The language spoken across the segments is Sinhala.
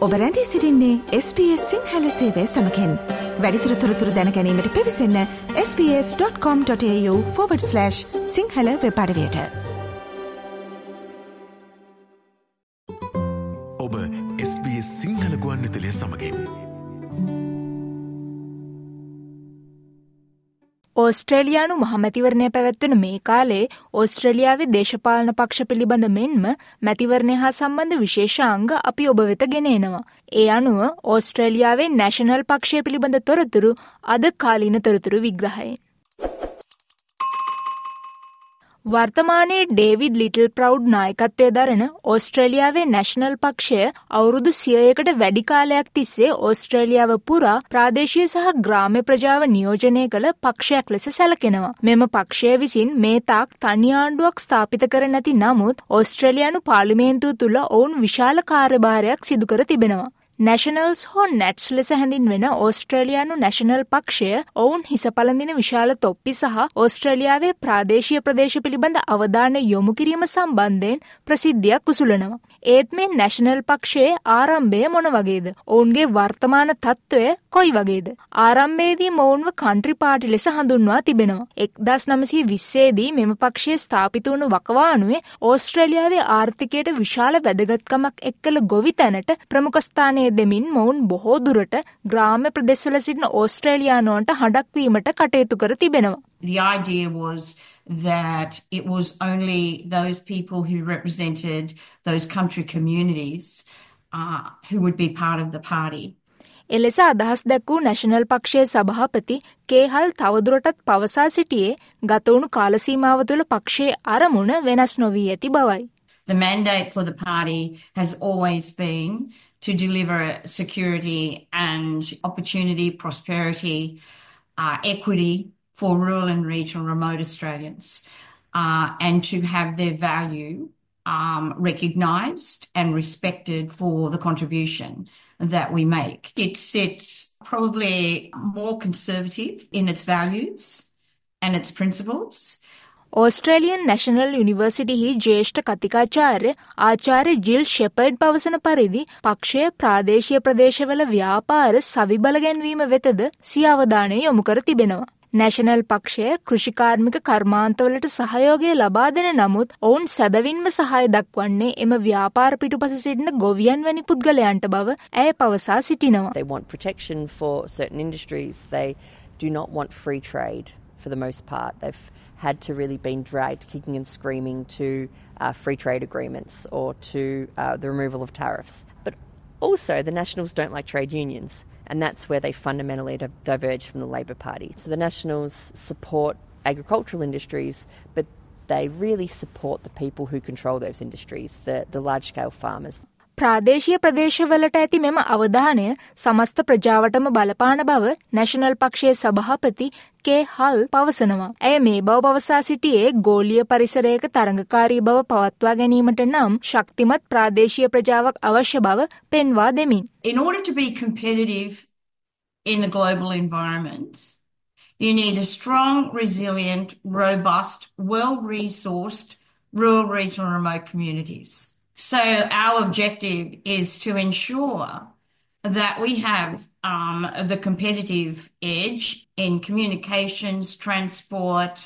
ඔබ රැඳී සිටින්නේ SBS සිංහල සේවය සමගින්. වැඩිදුර තොරතුරු දැන ගැනීමට පිවිසන්න sbs.com.au/සිංහල වෙබ් අඩවියට. ඔබ SBS සිංහල ගුවන්විදුලිය සමගින්. ඕස්ට්‍රේලියානු මහමැතිවරණය පැවැත්වෙන මේ කාලේ ඕස්ට්‍රේලියාවේ දේශපාලන පක්ෂ පිළිබඳ මෙන්ම මැතිවරණය හා සම්බන්ධ විශේෂාංග අපි ඔබ වෙත ගෙන එනවා. ඒ අනුව ඕස්ට්‍රේලියාවේ නැෂනල් පක්ෂය පිළිබඳ තොරතුරු අද කාලීන තොරතුරු විග්‍රහයෙන්. වර්තමානයේ ඩේවිඩ් ලිටල් ප්‍රවුඩ් නායකත්වය දරන ඕස්ට්‍රේලියාවේ නැෂනල් පක්ෂය අවුරුදු 100කට වැඩි කාලයක් තිස්සේ ඕස්ට්‍රේලියාව පුරා ප්‍රාදේශීය සහ ග්‍රාම්‍ය ප්‍රජාව නියෝජනය කළ පක්ෂයක් ලෙස සැලකෙනවා. මෙම පක්ෂය විසින් මේ තාක් තනි ආණ්ඩුවක් ස්ථාපිත කර නැති නමුත් ඕස්ට්‍රේලියානු පාර්ලිමේන්තුව තුළ ඔවුන් විශාල කාර්යභාරයක් සිදු කර තිබෙනවා. නැෂනල්ස් හෝ නැට්ස් ලෙස හැඳින්වෙන ඕස්ට්‍රේලියානු නැෂනල් පක්ෂය ඔවුන් හිස පළඳින විශාල තොප්පි සහ ඕස්ට්‍රේලියාවේ ප්‍රාදේශීය ප්‍රදේශ පිළිබඳ අවධානය යොමු කිරීම සම්බන්ධයෙන් ප්‍රසිද්ධියක් උසුලනවා. ඒත් මේ නැෂනල් පක්ෂයේ ආරම්භය මොන වගේද? ඔවුන්ගේ වර්තමාන තත්ත්වය කොයි වගේද? ආරම්භයේදී මොවුන්ව කන්ට්‍රි පාටි ලෙස හඳුන්වා තිබෙනවා. 1920දී මෙම පක්ෂය ස්ථාපිත වුණු වකවානුවේ ඕස්ට්‍රේලියාවේ ආර්ථිකයට විශාල වැදගත්කමක් එක්කල ගොවිතැනට ප්‍රමුඛ ස්ථානය දෙමින් මොවුන් බොහෝ දුරට ග්‍රාම්‍ය ප්‍රදේශවල සිටින ඕස්ට්‍රේලියානුවන්ට හඬක් වීමට කටයුතු කර තිබෙනවා. The idea was that it was only those people who represented those country communities who would be part of the party. එලෙස අදහස් දැක්වූ නැෂනල් පක්ෂයේ සභාපති කේහල් තවදුරටත් පවසා සිටියේ ගත වුණු කාල සීමාව තුළ පක්ෂයේ අරමුණ වෙනස් නොවී ඇති බවයි. The mandate for the party has always been to deliver security and opportunity, prosperity, equity for rural and regional remote Australians, and to have their value recognised and respected for the contribution that we make. It's probably more conservative in its values and its principles. Australian national යුනිවර්සිටිහි ජ්‍යෙෂ්ඨ කතිකාචාර්ය ආචාර්ය ජිල් ෂෙපර්ඩ් පවසන පරිදි පක්ෂය ප්‍රාදේශීය ප්‍රදේශවල ව්‍යාපාර සවිබල ගැන්වීම වෙතද සිය අවධානය යොමු කර තිබෙනවා. නැෂනල් පක්ෂය කෘෂිකාර්මික කර්මාන්තවලට සහයෝගය ලබා දෙන නමුත් ඔවුන් සැබවින්ම සහාය දක්වන්නේ එම ව්‍යාපාර පිටුපස සිටින ගොවියන් වැනි පුද්ගලයන්ට බව ඇය පවසා සිටිනවා. They want protection for certain industries. They do not want free trade for the most part. They've had to really been dragged kicking and screaming to free trade agreements or to the removal of tariffs. But also the Nationals don't like trade unions. And that's where they fundamentally diverge from the Labor Party. So the Nationals support agricultural industries, but they really support the people who control those industries, the large-scale farmers. ප්‍රාදේශීය ප්‍රදේශවලට ඇති මෙම අවධානය සමස්ත ප්‍රජාවටම බලපාන බව නැෂනල් පක්ෂයේ සභාපති කේ හල් පවසනවා. ඇය මේ බව පවසා සිටියේ ගෝලීය පරිසරයක තරඟකාරී බව පවත්වා ගැනීමට නම් ශක්තිමත් ප්‍රාදේශීය ප්‍රජාවක් අවශ්‍ය බව පෙන්වා දෙමින්. In order to be competitive in the global environment, you need a strong, resilient, robust, well-resourced rural, regional, and remote communities. So our objective is to ensure that we have the competitive edge in communications, transport,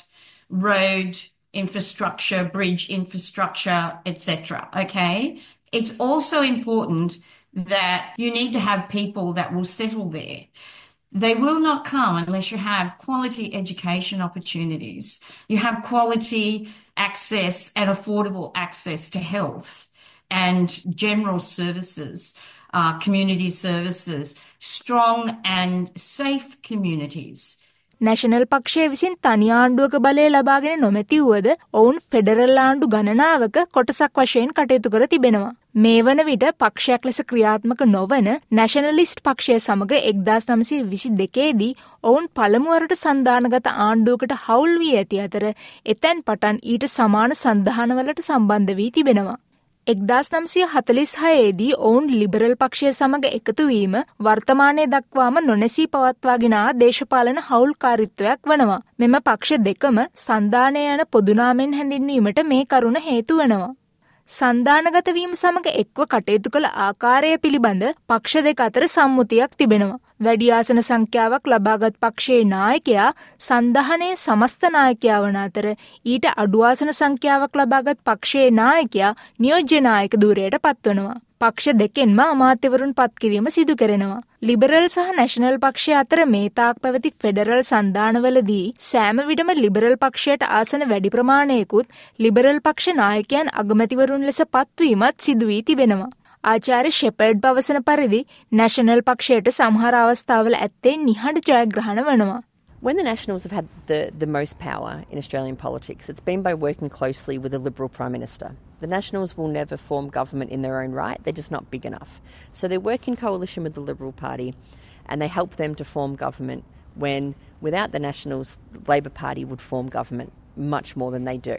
road infrastructure, bridge infrastructure, etc. Okay? It's also important that you need to have people that will settle there. They will not come unless you have quality education opportunities. You have quality access and affordable access to health and general services, community services, strong and safe communities. National පක්ෂය විසින් තනි ආණ්ඩුවක බලය ලබාගෙන නොමැති වුවද ඔවුන් ෆෙඩරල් ආණ්ඩු ගණනාවක කොටසක් වශයෙන් කටයුතු කර තිබෙනවා. මේ වන විට පක්ෂයක් ලෙස ක්‍රියාත්මක නොවන නැෂනලිස්ට් පක්ෂය සමග 1922දී ඔවුන් පළමුවරට සන්ධානගත ආණ්ඩුවකට හවුල් වී ඇති අතර එතැන් පටන් ඊට සමාන සන්ධානවලට සම්බන්ධ වී තිබෙනවා. 1946දී ඔවුන් ලිබරල් පක්ෂය සමග එකතු වීම වර්තමානයේ දක්වාම නොනැසී පවත්වාගෙන ආ දේශපාලන හවුල්කාරීත්වයක් වනවා. මෙම පක්ෂ දෙකම සන්ධානය යන පොදු නාමයෙන් හැඳින්වීමට මේ කරුණ හේතු වෙනවා. සන්දානගත වීම සමග එක්ව කටයුතු කළ ආකාරය පිළිබඳ පක්ෂ දෙක අතර සම්මුතියක් තිබෙනවා. වැඩි ආසන සංඛ්‍යාවක් ලබාගත් පක්ෂයේ නායකයා සන්දානයේ සමස්ත නායකයා වන අතර ඊට අඩු ආසන සංඛ්‍යාවක් ලබාගත් පක්ෂයේ නායකයා නියෝජ්‍ය නායක ධුරයට පත්වනවා. පක්ෂ දෙකෙන්ම අමාත්‍යවරුන් පත් කිරීම සිදු කරනවා. ලිබරල් සහ නැෂනල් පක්ෂය අතර මේ තාක් පැවති ෆෙඩරල් සන්දානවලදී සෑම විටම ලිබරල් පක්ෂයට ආසන වැඩි ප්‍රමාණයකුත් ලිබරල් පක්ෂ නායකයන් අගමැතිවරුන් ලෙස පත්වීමත් සිදු වී තිබෙනවා. ආචාර්ය ෂෙපර්ඩ් පවසන පරිදි නැෂනල් පක්ෂයට සමහර අවස්ථාවල ඇත්තේ නිහඬ ජයග්‍රහණ වනවා. When the Nationals have had the most power in Australian politics, it's been by working closely with a Liberal Prime Minister. The Nationals will never form government in their own right. They're just not big enough. So they work in coalition with the Liberal Party and they help them to form government when, without the Nationals, the Labor Party would form government much more than they do.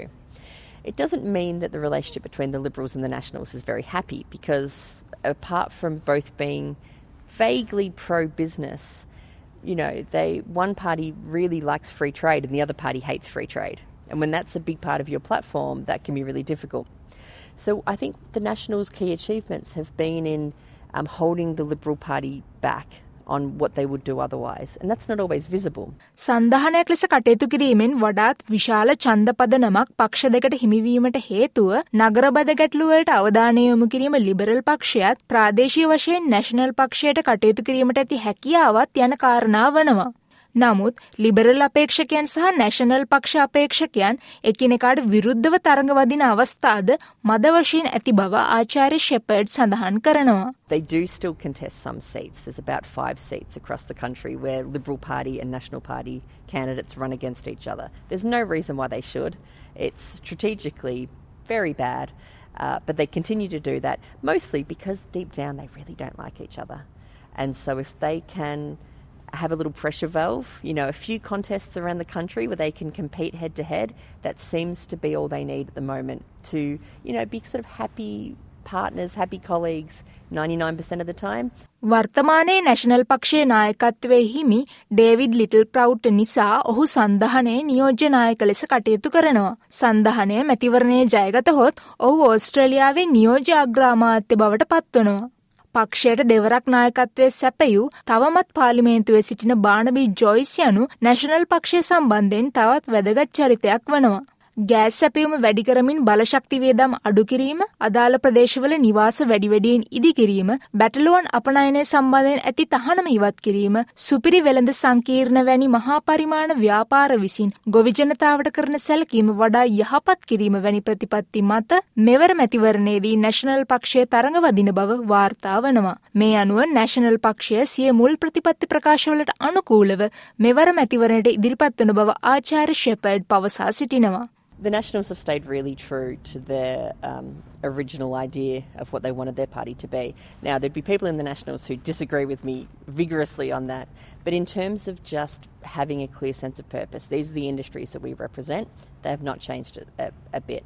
It doesn't mean that the relationship between the Liberals and the Nationals is very happy because apart from both being vaguely pro-business, you know, one party really likes free trade and the other party hates free trade. And when that's a big part of your platform, that can be really difficult. So I think the Nationals' key achievements have been in holding the Liberal Party back on what they would do otherwise. And that's not always visible. සන්දානයක් ලෙස කටයුතු කිරීමෙන් වඩාත් විශාල ඡන්ද පදනමක් පක්ෂ දෙකට හිමිවීමට හේතුව නගර බද ගැටළු වලට අවධානය යොමු කිරීම ලිබරල් පක්ෂයත් ප්‍රාදේශීය වශයෙන් නැෂනල් පක්ෂයට කටයුතු කිරීමට ඇති හැකියාවත් යන කාරණා වනවා. නමුත් ලිබරල් අපේක්ෂකයන් සහ නැෂනල් පක්ෂ අපේක්ෂකයන් එකිනෙකාට විරුද්ධව තරඟ වදින අවස්ථාද මද වශයෙන් ඇති බව ආචාර්ය ෂෙපර්ඩ් සඳහන් කරනවා. They do still contest some seats. There's about 5 seats across the country where Liberal Party and National Party candidates run against each other. There's no reason why they should. It's strategically very bad, but they continue to do that, mostly because deep down they really don't like each other. And so if they can have a little pressure valve, you know, a few contests around the country where they can compete head to head, that seems to be all they need at the moment to, you know, be sort of happy partners, happy colleagues 99% of the time. වර්තමානයේ නැෂනල් පක්ෂයේ නායකත්වයේ හිමි ඩේවිඩ් ලිටල් ප්‍රවුට් නිසා ඔහු සන්දානයේ නියෝජ්‍ය නායක ලෙස කටයුතු කරනවා. සන්දානයේ මැතිවරණයේ ජයගතහොත් ඔහු ඕස්ට්‍රේලියාවේ නියෝජ්‍ය අග්‍රාමාත්‍ය බවට පත්වනවා. පක්ෂයට දෙවරක් නායකත්වයේ සැපයූ තවමත් පාර්ලිමේන්තුවේ සිටින බානබී ජොයිස් යනු නැෂනල් පක්ෂය සම්බන්ධයෙන් තවත් වැදගත් චරිතයක් වනවා. ගෑස් සැපයුම වැඩි කරමින් බලශක්ති වේදම් අඩු කිරීම, අදාළ ප්‍රදේශවල නිවාස වැඩිවැඩියෙන් ඉදි කිරීම, බැටළුවන් අපනයනය සම්බන්ධයෙන් ඇති තහනම ඉවත් කිරීම, සුපිරි වෙළඳ සංකීර්ණ වැනි මහා පරිමාණ ව්‍යාපාර විසින් ගොවි ජනතාවට කරන සැලකීම වඩා යහපත් කිරීම වැනි ප්‍රතිපත්ති මත මෙවර මැතිවරණයේදී නැෂනල් පක්ෂය තරඟ වදින බව වාර්තා වනවා. මේ අනුව නැෂනල් පක්ෂය සිය මුල් ප්‍රතිපත්ති ප්‍රකාශවලට අනුකූලව මෙවර මැතිවරණයට ඉදිරිපත් වන බව ආචාර්ය ෂෙපර්ඩ් පවසා සිටිනවා. The Nationals have stayed really true to their original idea of what they wanted their party to be. Now, there'd be people in the Nationals who disagree with me vigorously on that. But in terms of just having a clear sense of purpose, these are the industries that we represent. They have not changed a bit.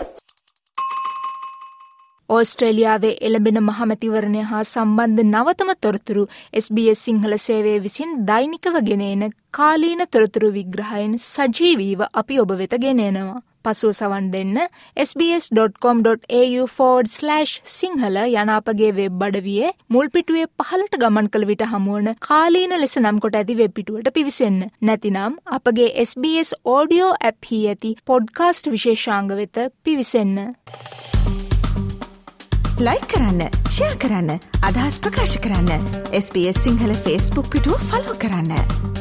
ඕස්ට්‍රේලියාවේ එළඹෙන මහමැතිවරණය හා සම්බන්ධ නවතම තොරතුරු SBS සිංහල සේවය විසින් දෛනිකව ගෙන එන කාලීන තොරතුරු විග්‍රහයෙන් සජීවීව අපි ඔබ වෙත ගෙන එනවා. පසුව සවන් දෙන්න sbs.com.au/සිංහල යන අපගේ වෙබ් අඩවියේ මුල් පිටුවේ පහළට ගමන් කළ විට හමුවන කාලීන ලෙස නම් කොට ඇති වෙබ් පිටුවට පිවිසෙන්න. නැතිනම් අපගේ SBS audio app හි ඇති පොඩ්කාස්ට් විශේෂාංග වෙත පිවිසෙන්න. ලයික් කරන්න, ෂෙයා කරන්න, අදහස් ප්‍රකාශ කරන්න. SBS සිංහල Facebook පිටුව ෆලෝ කරන්න.